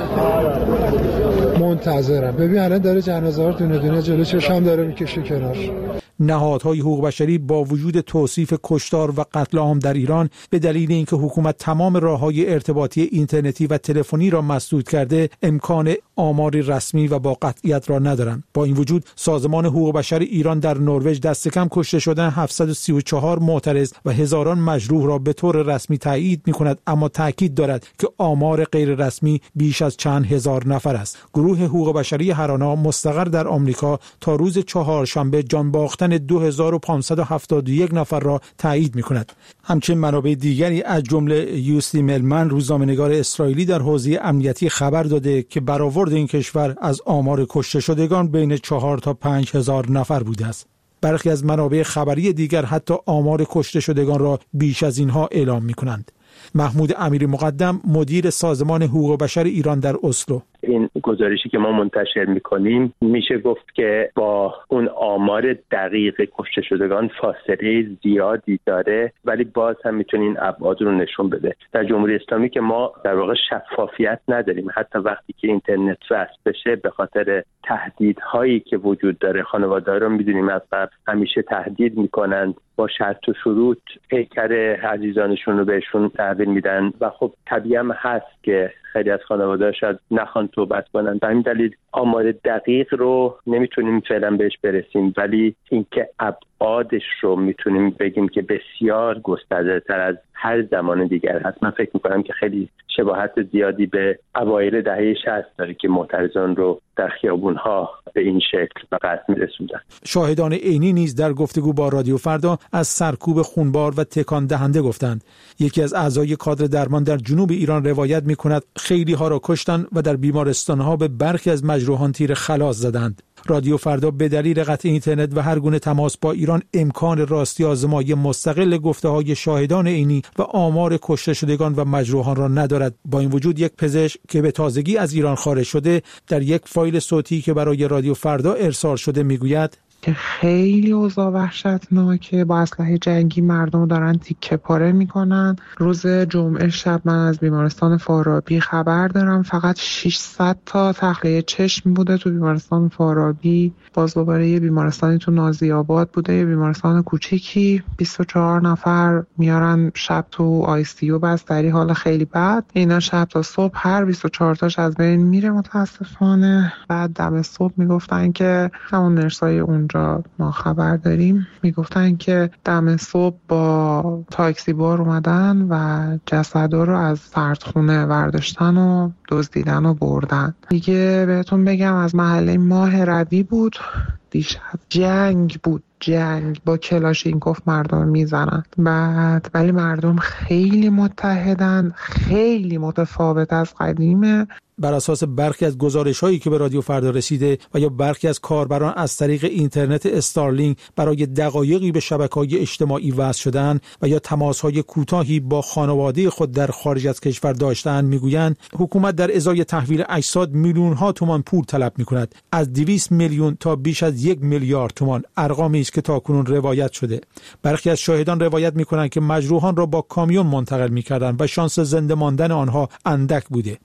I: منتظرم. ببین الان داره جنازه ها دونه دونه جلو چشم داره میکشه کنار.
H: نهادهای حقوق بشری با وجود توصیف کشتار و قتل عام در ایران به دلیل اینکه حکومت تمام راههای ارتباطی اینترنتی و تلفنی را مسدود کرده، امکان آماری رسمی و با قطعیت را ندارند. با این وجود سازمان حقوق بشر ایران در نروژ دست کم کشته شدن هفتصد و سی و چهار معترض و هزاران مجروح را به طور رسمی تایید می‌کند، اما تاکید دارد که آمار غیر رسمی بیش از چند هزار نفر است. گروه حقوق بشری هرانا مستقر در آمریکا تا روز چهارشنبه جان باختن دو هزار و پانصد و هفتاد و یک نفر را تایید می‌کند. همچنین منابع دیگری از جمله یوستی ملمن، روزنامه‌نگار اسرائیلی در حوزه امنیتی، خبر داده که برآورد این کشور از آمار کشته شدگان بین چهار تا پنج هزار نفر بوده است. برخی از منابع خبری دیگر حتی آمار کشته شدگان را بیش از اینها اعلام می‌کنند. محمود امیری مقدم، مدیر سازمان حقوق بشر ایران در اسلو:
J: این گزارشی که ما منتشر میکنیم میشه گفت که با اون آمار دقیق کشته شدگان فاصله زیادی داره، ولی باز هم میتونه این ابعاد رو نشون بده. در جمهوری اسلامی که ما در واقع شفافیت نداریم، حتی وقتی که اینترنت وصل بشه به خاطر تهدیدهایی که وجود داره، خانواده‌ها رو میدونیم از قبل همیشه تهدید میکنند، با شرط و شروط پیکر عزیزانشون رو بهشون تحویل میدن و خب طبیعی هم هست که خیلی از خانواده‌ها شاید نخوان توبت کنن. به همین دلیل آمار دقیق رو نمیتونیم فعلا بهش برسیم، ولی اینکه ابعادش رو میتونیم بگیم که بسیار گسترده‌تر از هر زمان دیگر هست. من فکر میکنم که خیلی شباهت زیادی به اوایل دهه شصت داره که معترضان رو در خیابون‌ها به این شکل به قتل می‌رسوندن.
H: شاهدان عینی نیز در گفتگو با رادیو فردا از سرکوب خونبار و تکان دهنده گفتند. یکی از اعضای کادر درمان در جنوب ایران روایت می‌کند خیلی ها را کشتند و در بیمارستان‌ها به برخی از مجروحان تیر خلاص زدند. رادیو فردا به دلیل قطع اینترنت و هر گونه تماس با ایران امکان راستی آزمایی مستقل گفته‌های شاهدان عینی و آمار کشته شدگان و مجروحان را ندارد. با این وجود یک پزشک که به تازگی از ایران خارج شده در یک فایل صوتی که برای رادیو فردا ارسال شده میگوید
B: که خیلی اوضاع وحشتناکه، با اسلحه جنگی مردم دارن تیکه پاره میکنن. روز جمعه شب من از بیمارستان فارابی خبر دارم فقط ششصد تا تخلیه چشم بوده تو بیمارستان فارابی. باز دوباره یه بیمارستانی تو نازی آباد بوده، یه بیمارستان کوچیکی، بیست و چهار نفر میارن شب تو آی سی یو بستری، حال خیلی بد. اینا شب تا صبح هر بیست و چهار تاش از بین میره متاسفانه. بعد دم صبح میگفتن که همون نرسای اون ما خبر داریم میگفتن که دم صبح با تاکسی بار اومدن و جسدا رو از سردخونه برداشتن و دزدیدن و بردن. دیگه بهتون بگم از محله ماه روی بود، دیشب جنگ بود، جنگ با کلاشینکوف مردم میزنن. بعد ولی مردم خیلی متحدن، خیلی متفاوت از قدیمه.
H: بر اساس برخی از گزارش‌هایی که به رادیو فردا رسیده و یا برخی از کاربران از طریق اینترنت استارلینک برای دقایقی به شبکه‌های اجتماعی وصل شدن و یا تماس‌های کوتاهی با خانواده خود در خارج از کشور داشتند، میگویند حکومت در ازای تحویل اجساد میلیون‌ها تومان پول طلب می‌کند. از دویست میلیون تا بیش از یک میلیارد تومان، ارقامی است که تاکنون روایت شده. برخی از شاهدان روایت می‌کنند که مجروحان را با کامیون منتقل می‌کردند و شانس زنده ماندن آنها اندک بوده.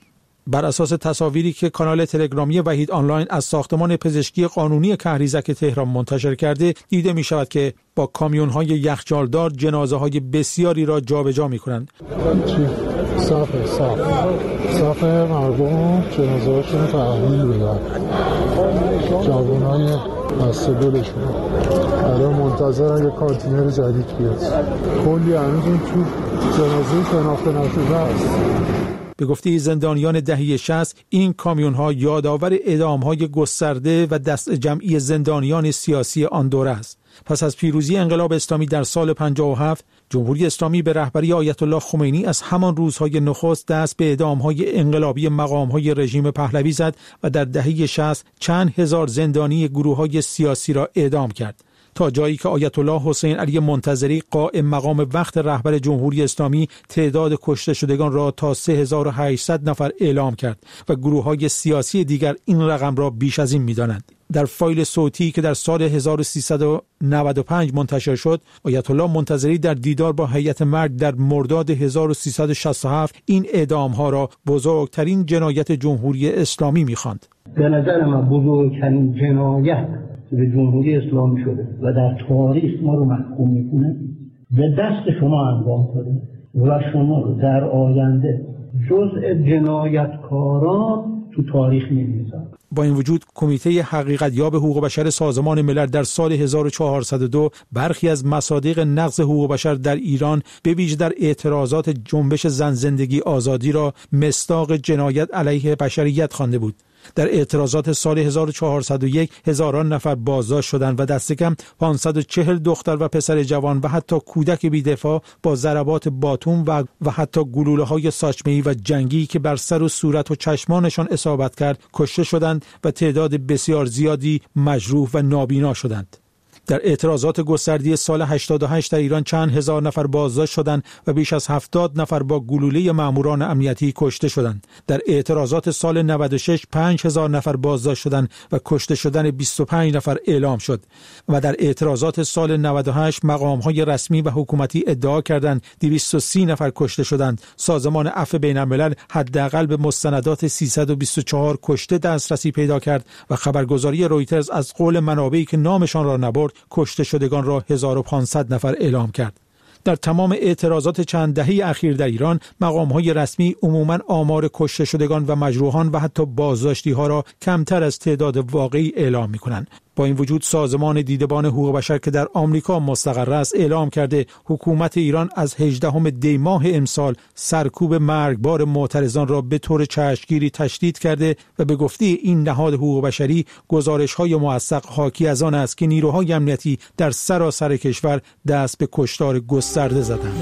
H: بر اساس تصاویری که کانال تلگرامی وحید آنلاین از ساختمان پزشکی قانونی کهریزک تهران منتشر کرده دیده می شود که با کامیون‌های یخچالدار جنازه‌های بسیاری را جابجا می‌کنند.
I: صاف صاف صاف مردم جنازه‌هاشون تحویل بدن. جوانای مسئولشون الان منتظرن یه کانتینر جدید بیاد. کلی هنوز تو جنازه شناخته نشده است.
H: به گفته زندانیان دهه شصت این کامیون‌ها یادآور اعدام‌های گسترده و دست جمعی زندانیان سیاسی آن دوره است. پس از پیروزی انقلاب اسلامی در سال پنجاه و هفت، جمهوری اسلامی به رهبری آیت الله خمینی از همان روزهای نخست دست به اعدام‌های انقلابی مقام‌های رژیم پهلوی زد و در دهه شصت چند هزار زندانی گروه‌های سیاسی را اعدام کرد. تا جایی که آیت الله حسین علی منتظری قائم مقام وقت رهبر جمهوری اسلامی تعداد کشته شدگان را تا سه هزار و هشتصد نفر اعلام کرد و گروه‌های سیاسی دیگر این رقم را بیش از این می‌دانند. در فایل صوتی که در سال هزار و سیصد و نود و پنج منتشر شد، آیت الله منتظری در دیدار با هیئت مرگ در مرداد هزار و سیصد و شصت و هفت این اعدام‌ها را بزرگترین جنایت جمهوری اسلامی می‌خواند.
K: به نظر من بزرگترین جنایت به جمهوری اسلامی شده و در تاریخ ما رو محکوم میکنه به دست شما انجام شده و شما رو در آینده جزء جنایتکاران تو تاریخ می‌نویسن.
H: با این وجود کمیته حقیقت یاب حقوق بشر سازمان ملل در سال هزار و چهارصد و دو برخی از مصادیق نقض حقوق بشر در ایران به ویژه در اعتراضات جنبش زن زندگی آزادی را مصداق جنایت علیه بشریت خوانده بود. در اعتراضات سال هزار و چهارصد و یک هزاران نفر بازداشت شدند و دست کم پانصد و چهل دختر و پسر جوان و حتی کودک بی‌دفاع با ضربات باتون و و حتی گلوله‌های ساچمه‌ای و جنگی که بر سر و صورت و چشمانشان اصابت کرد کشته شدند و تعداد بسیار زیادی مجروح و نابینا شدند. در اعتراضات گسترده سال هشتاد و هشت در ایران چند هزار نفر بازداشت شدند و بیش از هفتاد نفر با گلوله ماموران امنیتی کشته شدند. در اعتراضات سال نود و شش پنج هزار نفر بازداشت شدند و کشته شدن بیست و پنج نفر اعلام شد و در اعتراضات سال نود و هشت مقام‌های رسمی و حکومتی ادعا کردند دویست و سی نفر کشته شدند. سازمان عفو بین‌الملل حداقل به مستندات سیصد و بیست و چهار کشته دسترسی پیدا کرد و خبرگزاری رویترز از قول منابعی که نامشان را نبرد کشته شدگان را هزار و پانصد نفر اعلام کرد. در تمام اعتراضات چند دهه اخیر در ایران مقام‌های رسمی عموماً آمار کشته شدگان و مجروحان و حتی بازداشتی‌ها را کمتر از تعداد واقعی اعلام می‌کنند. با این وجود سازمان دیدبان حقوق بشر که در آمریکا مستقر است اعلام کرده حکومت ایران از هجدهم دی ماه امسال سرکوب مرگبار معترضان را به طور چشمگیری تشدید کرده و به گفته این نهاد حقوق بشری گزارش‌های موثق حاکی از آن است که نیروهای امنیتی در سراسر کشور دست به کشتار گسترده زدند.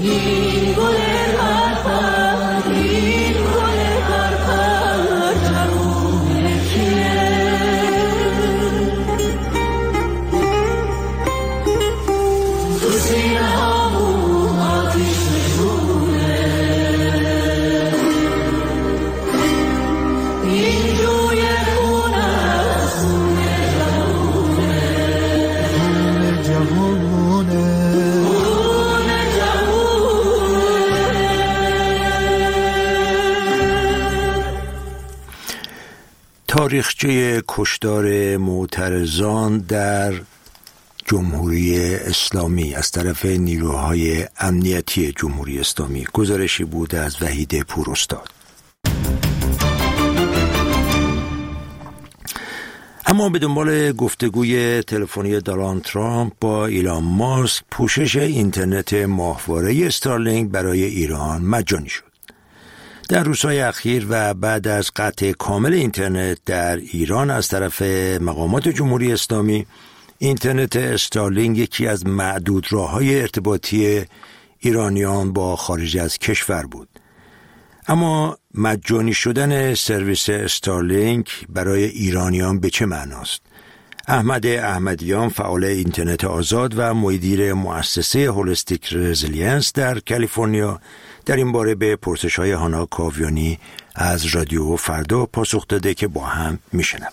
C: تاریخچه کشتار معترضان در جمهوری اسلامی از طرف نیروهای امنیتی جمهوری اسلامی، گزارشی بود از وحید پوراستاد. اما به دنبال گفتگوی تلفنی دونالد ترامپ با ایلان ماسک، پوشش اینترنت ماهواره استارلینک برای ایران مجانی شد. در روزهای اخیر و بعد از قطع کامل اینترنت در ایران از طرف مقامات جمهوری اسلامی، اینترنت استارلینک یکی از معدود راه‌های ارتباطی ایرانیان با خارج از کشور بود. اما مجانی شدن سرویس استارلینک برای ایرانیان به چه معناست؟ احمد احمدیان، فعال اینترنت آزاد و مدیر مؤسسه هولستیک رزیلینس در کالیفرنیا، در این باره به پرسش‌های هانا کاویانی از رادیو فردا پاسخ داده که با هم میشنویم.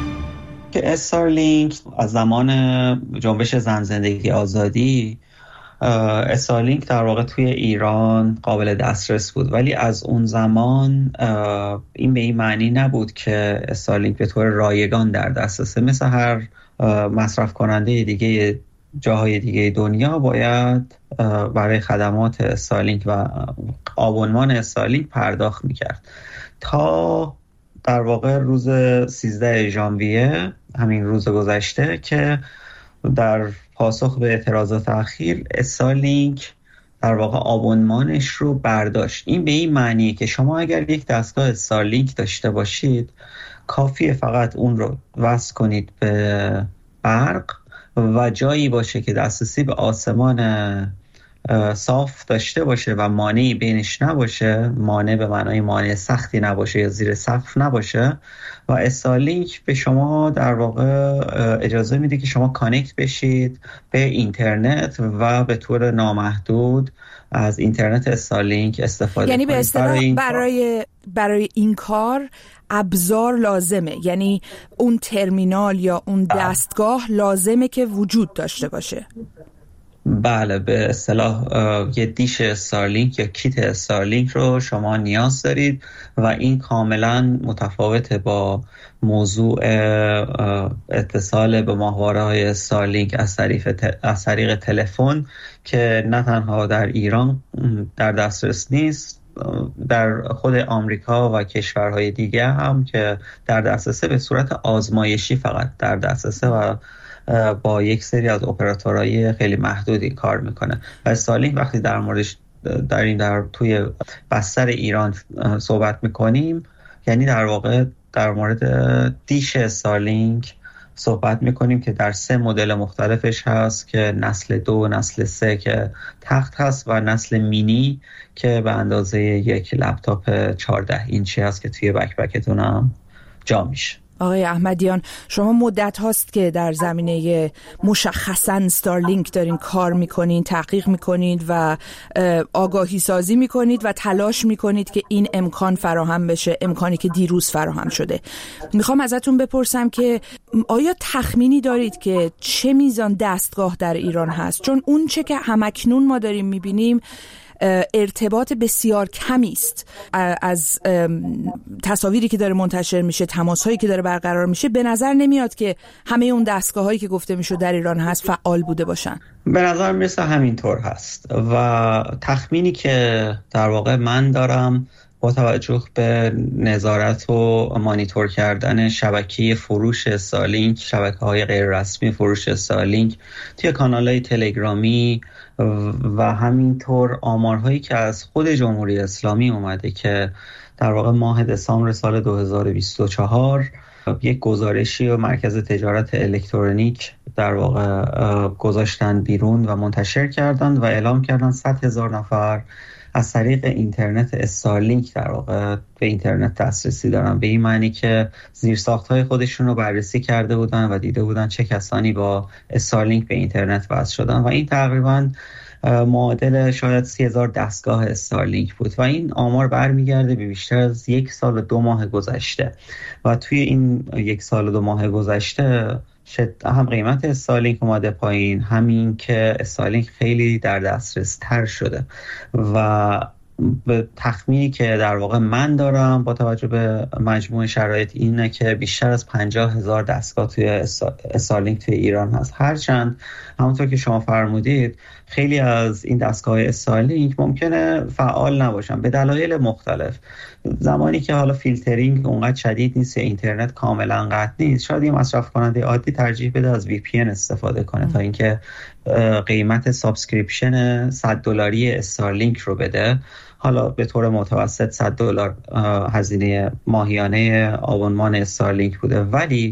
L: که استارلینک از زمان جنبش زن زندگی آزادی
G: استارلینک در واقع توی ایران قابل دسترس بود، ولی از اون زمان این به این معنی نبود که استارلینک به طور رایگان در دسترسه. مثل هر مصرف کننده دیگه جاهای دیگه دنیا باید برای خدمات استارلینک و آبونمان استارلینک پرداخت میکرد تا در واقع روز سیزده ژانویه، همین روز گذشته، که در پاسخ به اعتراضات اخیر استارلینک در واقع آبونمانش رو برداشت. این به این معنیه که شما اگر یک دستگاه استارلینک داشته باشید کافیه فقط اون رو وصل کنید به برق و جایی باشه که دسترسی به آسمان صاف داشته باشه و مانعی بینش نباشه، مانع به معنای مانع سختی نباشه یا زیر سقف نباشه، و استارلینک به شما در واقع اجازه میده که شما کانکت بشید به اینترنت و به طور نامحدود از اینترنت استارلینک استفاده کنید.
F: یعنی به اصطلاح برای برای این کار ابزار لازمه، یعنی اون ترمینال یا اون دستگاه لازمه که وجود داشته باشه.
G: بله، به اصطلاح یه دیش استارلینک یا کیت استارلینک رو شما نیاز دارید و این کاملا متفاوته با موضوع اتصال به ماهواره‌های استارلینک از طریق از طریق تلفن که نه تنها در ایران در دسترس نیست، در خود آمریکا و کشورهای دیگه هم که در دسترسه به صورت آزمایشی فقط در دسترسه و با یک سری از اپراتورهای خیلی محدودی کار میکنه. و استارلینک وقتی در موردش در این در توی بستر ایران صحبت میکنیم، یعنی در واقع در مورد دیش استارلینک صحبت میکنیم که در سه مدل مختلفش هست که نسل دو، نسل سه که تخت هست و نسل مینی که به اندازه یک لپتاپ چهارده اینچی هست که توی بکپکتون هم جا میشه.
F: آقای احمدیان، شما مدت هاست که در زمینه مشخصاً استارلینک دارین کار میکنین، تحقیق میکنید و آگاهی سازی میکنید و تلاش میکنید که این امکان فراهم بشه، امکانی که دیروز فراهم شده. میخوام ازتون بپرسم که آیا تخمینی دارید که چه میزان دستگاه در ایران هست؟ چون اون چه که همکنون ما داریم میبینیم ارتباط بسیار کمی است از تصاویری که داره منتشر میشه، تماسهایی که داره برقرار میشه. به نظر نمیاد که همه اون دستگاه‌هایی که گفته میشه در ایران هست فعال بوده باشن.
G: به نظر مثل همینطور هست و تخمینی که در واقع من دارم با توجه به نظارت و مانیتور کردن شبکه فروش استارلینک، شبکه‌های غیر رسمی فروش استارلینک توی کانال‌های تلگرامی و همینطور آمارهایی که از خود جمهوری اسلامی اومده که در واقع ماه دسامبر سال دو هزار و بیست و چهار یک گزارشی و مرکز تجارت الکترونیک در واقع گذاشتن بیرون و منتشر کردن و اعلام کردن صد هزار نفر از طریق اینترنت استارلینک در واقع به اینترنت دسترسی دارن. به این معنی که زیرساخت‌های خودشون رو بررسی کرده بودن و دیده بودن چه کسانی با استارلینک به اینترنت وصل شدن و این تقریباً معادل شاید سی هزار دستگاه استارلینک بود و این آمار برمیگرده به بیشتر از یک سال و دو ماه گذشته و توی این یک سال و دو ماه گذشته هم قیمت استارلینک اومده پایین، همین که استارلینک خیلی در دسترس تر شده و به تخمینی که در واقع من دارم با توجه به مجموع شرایط اینه که بیشتر از پنجاه هزار دستگاه توی استارلینک توی ایران هست. هرچند همونطور که شما فرمودید خیلی از این دستگاه استارلینک ممکنه فعال نباشن به دلایل مختلف. زمانی که حالا فیلترینگ اونقدر شدید نیست یا اینترنت کاملا قطع نیست، شاید یه مصرف کننده عادی ترجیح بده از وی پی ان استفاده کنه تا اینکه قیمت سابسکریپشن صد دلاری استارلینک رو بده. حالا به طور متوسط صد دلار هزینه ماهیانه آبونمان استارلینک بوده، ولی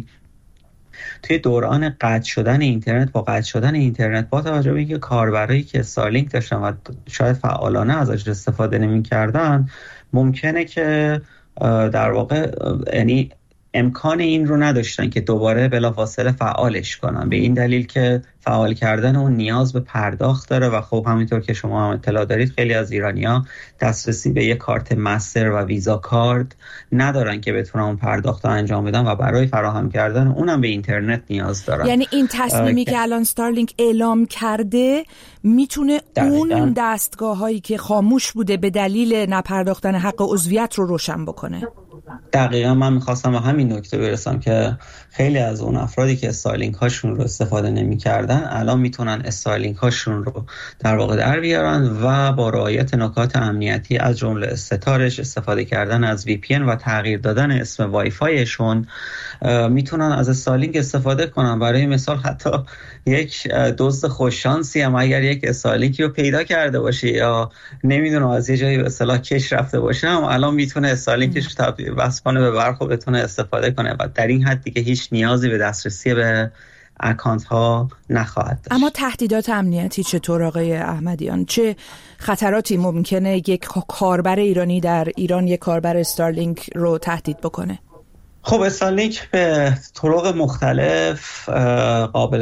G: توی دوران قطع شدن اینترنت با قطع شدن اینترنت با توجه به اینکه کاربرایی که استارلینک داشتن و شاید فعالانه ازش استفاده نمی‌کردن، ممکنه که در واقع یعنی امکان این رو نداشتن که دوباره بلافاصله فعالش کنن، به این دلیل که
L: فعال کردن اون نیاز به پرداخت داره و خب همینطور که شما هم اطلاع دارید خیلی از ایرانی‌ها دسترسی به یک کارت مستر و ویزا کارت ندارن که بتونن اون پرداخت رو انجام بدن و برای فراهم کردن اونم به اینترنت نیاز دارن.
F: یعنی این تصمیمی که الان استارلینک اعلام کرده میتونه اون دستگاه هایی که خاموش بوده به دلیل نپرداختن حق عضویت رو روشن بکنه.
L: دقیقا من میخواستم به همین نکته برسم که خیلی از اون افرادی که استارلینک هاشون رو استفاده نمی‌کردن الان میتونن استارلینک هاشون رو در واقع در بیارن و با رعایت نکات امنیتی از جمله ستارش، استفاده کردن از وی پی ان و تغییر دادن اسم وای فایشون میتونن از استارلینک استفاده کنن. برای مثال حتی یک دزد خوششانسی هم اگر یک استارلینک رو پیدا کرده باشه یا نمیدونم از یه جایی به اصطلاح کش رفته باشه هم الان میتونه استارلینکش رو تبدیل وصل کنه به برق و بتونه استفاده کنه و در این حد دیگه هیچ نیازی به دسترسی به اکانت ها نخواهد داشت.
F: اما تهدیدات امنیتی چطور آقای احمدیان؟ چه خطراتی ممکنه یک کاربر ایرانی در ایران یک کاربر استارلینک رو تهدید بکنه؟
L: خب استارلینک به طرق مختلف قابل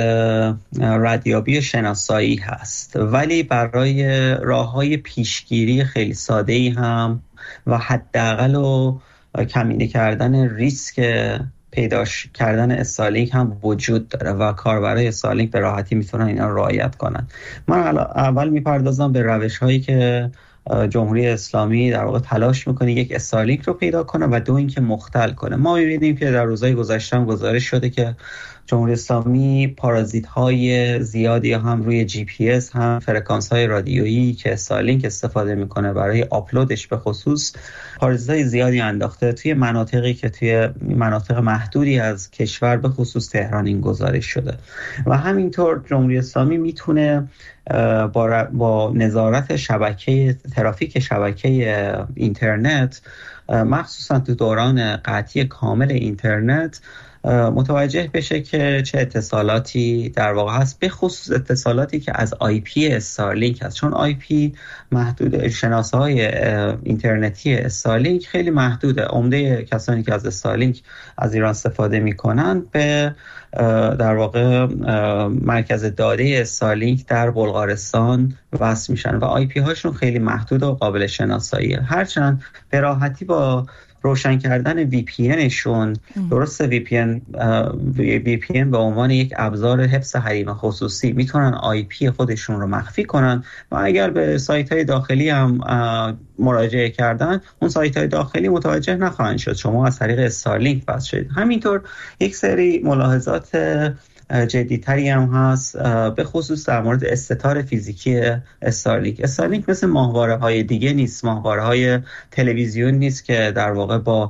L: ردیابی شناسایی هست ولی برای راه‌های پیشگیری خیلی ساده‌ای هم و حداقل و کمینه کردن ریسک پیداش کردن استارلینک هم وجود داره و کاربرای استارلینک به راحتی میتونن اینا رو رعایت کنن. من اول میپردازم به روش هایی که جمهوری اسلامی در واقع تلاش میکنه یک استارلینک رو پیدا کنه و دو اینکه مختل کنه. ما میبینیم که در روزهای گذشته هم گزارش شده که جمهوری اسلامی پارازیت های زیادی هم روی جی پی اس هم فرکانس های رادیویی که استارلینک استفاده میکنه برای آپلودش به خصوص پارازیت های زیادی انداخته توی مناطقی که توی مناطق محدودی از کشور به خصوص تهران این گزارش شده و همینطور جمهوری اسلامی میتونه با, با نظارت شبکه ترافیک شبکه اینترنت مخصوصا تو دوران قطعی کامل اینترنت متوجه بشه که چه اتصالاتی در واقع هست، به خصوص اتصالاتی که از آی پی استارلینک هست، چون آی پی محدود، شناسه‌های اینترنتی استارلینک خیلی محدوده. عمده کسانی که از استارلینک از ایران استفاده میکنن به در واقع مرکز داده استارلینک در بلغارستان وصل میشن و آی پی هاشون خیلی محدود و قابل شناساییه، هرچند به راحتی با روشن کردن وی پی انشون، درست وی پی ان وی پی ان به عنوان یک ابزار حفظ حریم خصوصی میتونن آی پی خودشون رو مخفی کنن و اگر به سایت های داخلی هم مراجعه کردن اون سایت های داخلی متوجه نخواهند شد شما از طریق استارلینک وصل شدید. همینطور یک سری ملاحظات جدی‌تری هم هست به خصوص در مورد استتار فیزیکی استارلینک. استارلینک مثل ماهواره‌های دیگه نیست، ماهواره‌های تلویزیون نیست که در واقع با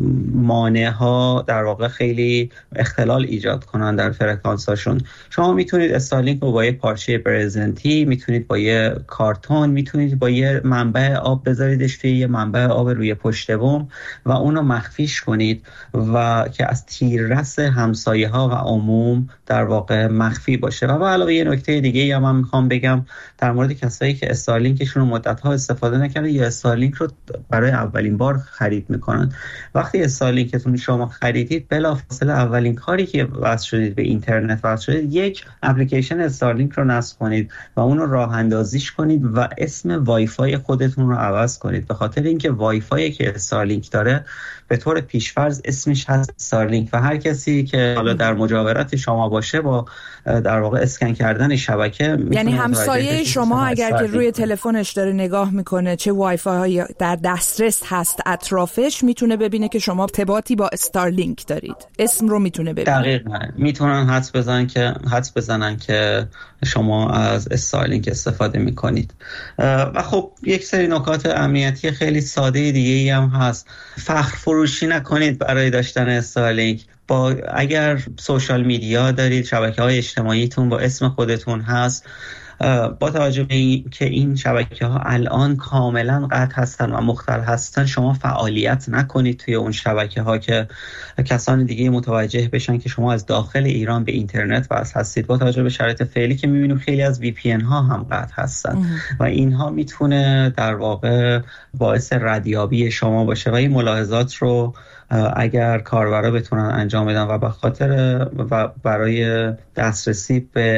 L: مانع‌ها در واقع خیلی اختلال ایجاد کنن در فرکانس‌هاشون. شما میتونید استارلینک رو با یک پارچه برزنتی، میتونید با یه کارتون، میتونید با یه منبع آب بذاریدش توی یه منبع آب روی پشت بوم و اونو مخفیش کنید و که از تیررس همسایه‌ها و عموم در واقع مخفی باشه. و علاوه یه نکته دیگه هم من میخوام بگم در مورد کسایی که استارلینکشون رو مدت‌ها استفاده نکردن یا استارلینک رو برای اولین بار خرید میکنن، وقتی استارلینکتون شما خریدید بلافاصله اولین کاری که وصل شدید به اینترنت وصل شدید یک اپلیکیشن استارلینک رو نصب کنید و اون رو راه اندازیش کنید و اسم وای فای خودتون رو عوض کنید، به خاطر اینکه وای فایی که استارلینک داره به طور پیشفرض اسمش هست استارلینک و هر کسی که حالا در مجاورت شما باشه با در واقع اسکن کردن شبکه،
F: یعنی همسایه شما اگر که روی تلفنش داره نگاه میکنه چه وای فای در دسترس هست اطرافش، میتونه ببینه که شما ارتباطی با استارلینک دارید، اسم رو میتونه ببینه.
L: دقیقاً میتونن حدس بزنن که حدس بزنن که شما از استارلینک استفاده میکنید. و خب یک سری نکات امنیتی خیلی ساده دیگه ای هم هست. فخر فروشی نکنید برای داشتن استارلینک. با اگر سوشال میدیا دارید، شبکه‌های اجتماعیتون با اسم خودتون هست، با توجه به این که این شبکه ها الان کاملا قطع هستن و مختل هستن، شما فعالیت نکنید توی اون شبکه ها که کسان دیگه متوجه بشن که شما از داخل ایران به اینترنت وصل هستید. با توجه به شرایط فعلی که میبینیم خیلی از وی پی ان ها هم قطع هستن اه. و اینها میتونه در واقع باعث ردیابی شما باشه و این ملاحظات رو اگر کاربرا بتونن انجام بدن و به خاطر و برای دسترسی به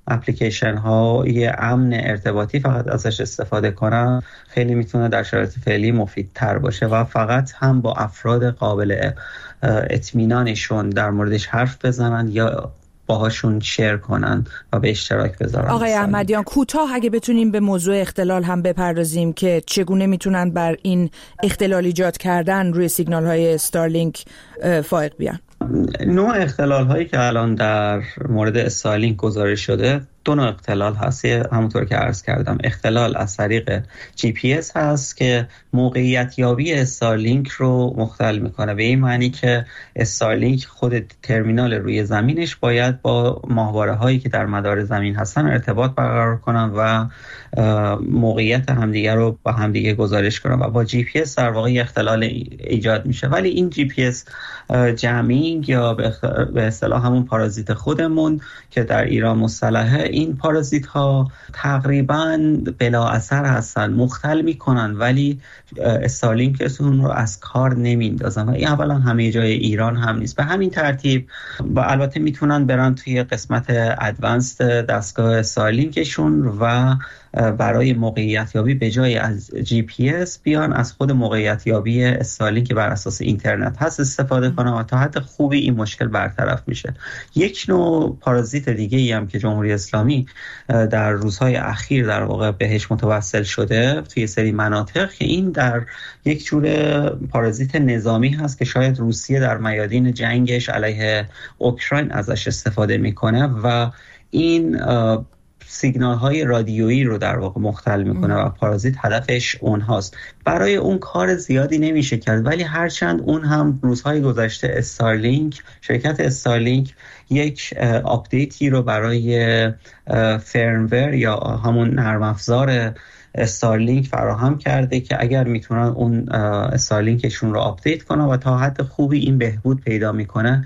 L: اپلیکیشن های امن ارتباطی فقط ازش استفاده کنن خیلی میتونه در شرایط فعلی مفیدتر باشه و فقط هم با افراد قابل اطمینانشون در موردش حرف بزنن یا باهاشون شیر کنن و به اشتراک بذارن.
F: آقای احمدیان کوتاه اگه بتونیم به موضوع اختلال هم بپردازیم که چگونه میتونن بر این اختلال ایجاد کردن روی سیگنال های استارلینک فائق بیان.
L: نوع اختلال هایی که الان در مورد استارلینک گزارش شده دو نوع اختلال هست. همونطور که عرض کردم اختلال از طریق جی پی اس هست که موقعیت یابی استارلینک رو مختل میکنه، به این معنی که استارلینک خود ترمینال روی زمینش باید با ماهواره هایی که در مدار زمین هستن ارتباط برقرار کنن و موقعیت همدیگه رو با همدیگه گزارش کنن و با جی پی اس در واقع اختلال ایجاد میشه. ولی این جی پی اس جمینگ یا به اصطلاح همون پارازیت خودمون که در ایران مصطلحه، این پارازیت ها تقریباً بلا اثر هستن، مختل میکنن ولی استارلینکتون رو از کار نمیندازن و این اولا همه جای ایران هم نیست. به همین ترتیب و البته میتونن برن توی قسمت ادوانسد دستگاه استارلینکشون و برای موقعیت یابی به جای از جی پی اس بیان از خود موقعیت یابی استارلینک که بر اساس اینترنت هست استفاده کنن و تا حد خوبی این مشکل برطرف میشه. یک نوع پارازیت دیگه ای هم که جمهوری اسلامی در روزهای اخیر در واقع بهش متوسل شده توی سری مناطق که این در یک جور پارازیت نظامی هست که شاید روسیه در میادین جنگش علیه اوکراین ازش استفاده میکنه و این سیگنال های رادیویی رو در واقع مختل میکنه و پارازیت هدفش اونهاست. برای اون کار زیادی نمیشه کرد ولی هرچند اون هم روزهای گذشته استارلینک شرکت استارلینک یک آپدیتی رو برای فرمور یا همون نرم افزار استارلینک فراهم کرده که اگر میتونن اون استارلینکشون رو آپدیت کنن و تا حد خوبی این بهبود پیدا میکنه.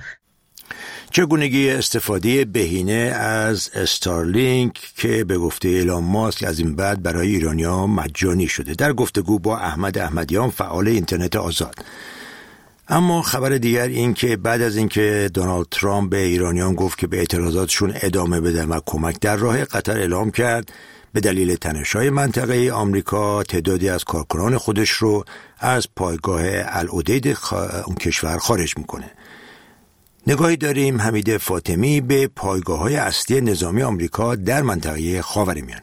C: چگونگی استفاده بهینه از استارلینک که به گفته ایلان ماسک از این بعد برای ایرانیان مجانی شده، در گفتگو با احمد احمدیان فعال اینترنت آزاد. اما خبر دیگر این که بعد از اینکه دونالد ترامپ به ایرانیان گفت که به اعتراضاتشون ادامه بدن و کمک در راه، قطر اعلام کرد به دلیل تنش‌های منطقه‌ای آمریکا تعدادی از کارکنان خودش رو از پایگاه العدید خ... اون کشور خارج میکنه. نگاهی داریم حمید فاطمی به پایگاه‌های اصلی نظامی آمریکا در منطقه خاورمیانه.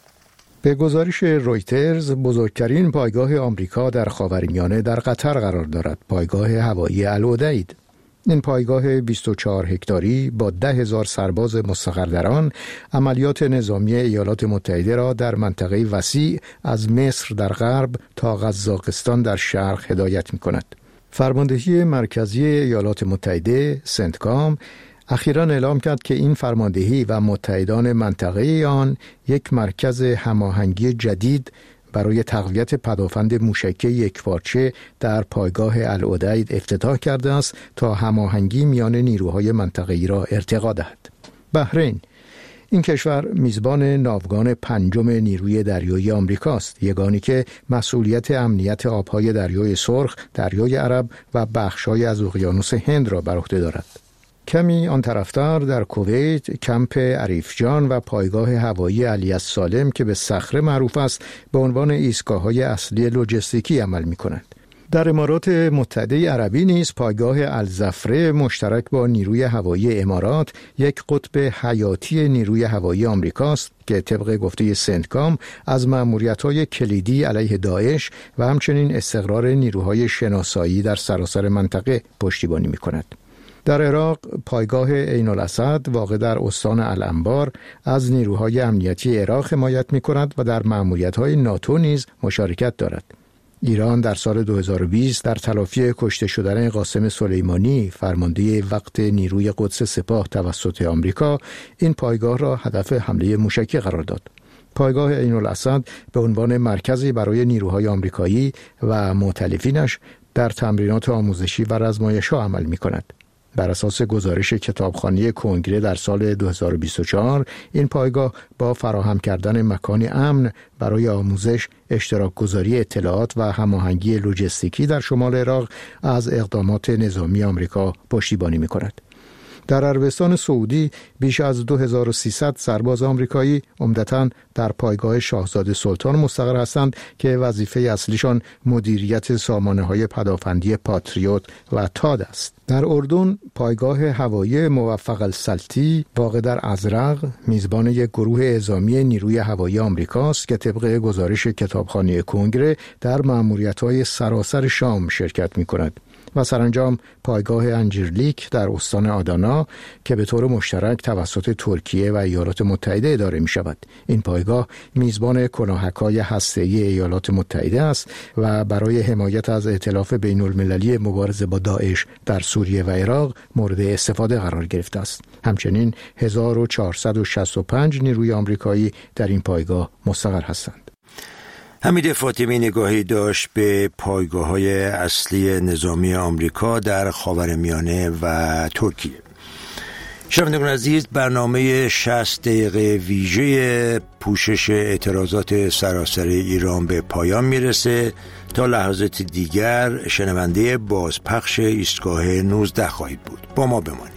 M: به گزارش رویترز بزرگترین پایگاه آمریکا در خاورمیانه در قطر قرار دارد، پایگاه هوایی العدید. این پایگاه بیست و چهار هکتاری با ده هزار سرباز مستقر در آن عملیات نظامی ایالات متحده را در منطقه وسیع از مصر در غرب تا قزاقستان در شرق هدایت می‌کند. فرماندهی مرکزی ایالات متحده سنتکام اخیراً اعلام کرد که این فرماندهی و متحدان منطقه آن یک مرکز هماهنگی جدید برای تقویت پدافند موشکی یکپارچه در پایگاه العدید افتتاح کرده است تا هماهنگی میان نیروهای منطقه‌ای را ارتقا دهد. بحرین، این کشور میزبان ناوگان پنجم نیروی دریایی آمریکاست، یگانی که مسئولیت امنیت آبهای دریای سرخ، دریای عرب و بخش‌های از اقیانوس هند را بر عهده دارد. کمی آن طرفتر در کویت، کمپ عریفجان و پایگاه هوایی علی السالم که به صخره معروف است به عنوان ایستگاه‌های اصلی لوجستیکی عمل می‌کنند. در امارات متحده عربی نیز پایگاه الزفره مشترک با نیروی هوایی امارات یک قطب حیاتی نیروی هوایی آمریکاست که طبق گفته سنتکام از مأموریت‌های کلیدی علیه داعش و همچنین استقرار نیروهای شناسایی در سراسر منطقه پشتیبانی می‌کند. در عراق پایگاه عین الاسد واقع در استان الانبار از نیروهای امنیتی عراق حمایت می‌کند و در مأموریت‌های ناتو نیز مشارکت دارد. ایران در سال دو هزار و بیست در تلافی کشته شدن قاسم سلیمانی فرمانده وقت نیروی قدس سپاه توسط آمریکا این پایگاه را هدف حمله موشکی قرار داد. پایگاه عین الاسد به عنوان مرکزی برای نیروهای آمریکایی و مؤتلفینش در تمرینات آموزشی و رزمایش‌ها عمل می‌کند. بر اساس گزارش کتابخانه کنگره در سال دو هزار و بیست و چهار این پایگاه با فراهم کردن مکانی امن برای آموزش، اشتراک گذاری اطلاعات و هماهنگی لوجستیکی در شمال عراق از اقدامات نظامی آمریکا پشتیبانی می‌کند. در عربستان سعودی بیش از دو هزار و سیصد سرباز آمریکایی عمدتاً در پایگاه شاهزاده سلطان مستقر هستند که وظیفه اصلیشان مدیریت سامانه‌های پدافندی پاتریوت و تاد است. در اردن پایگاه هوایی موفق السلطی واقع در ازرق میزبان یک گروه اعزامی نیروی هوایی آمریکاست که طبق گزارش کتابخانه کنگره در مأموریت‌های سراسر شام شرکت می‌کند. و سرانجام پایگاه انجیرلیک در استان آدانا که به طور مشترک توسط ترکیه و ایالات متحده اداره می شود. این پایگاه میزبان کلاهک‌های هسته‌ای ایالات متحده است و برای حمایت از ائتلاف بین المللی مبارزه با داعش در سوریه و عراق مورد استفاده قرار گرفته است. همچنین هزار و چهارصد و شصت و پنج نیروی آمریکایی در این پایگاه مستقر هستند.
C: حمید فاطمی نگاهی داشت به پایگاه‌های اصلی نظامی آمریکا در خاورمیانه و ترکیه. شنوندگان عزیز، برنامه شصت دقیقه ویژه پوشش اعتراضات سراسر ایران به پایان میرسه. تا لحظات دیگر شنونده بازپخش ایستگاه نوزده خواهید بود. با ما بمانید.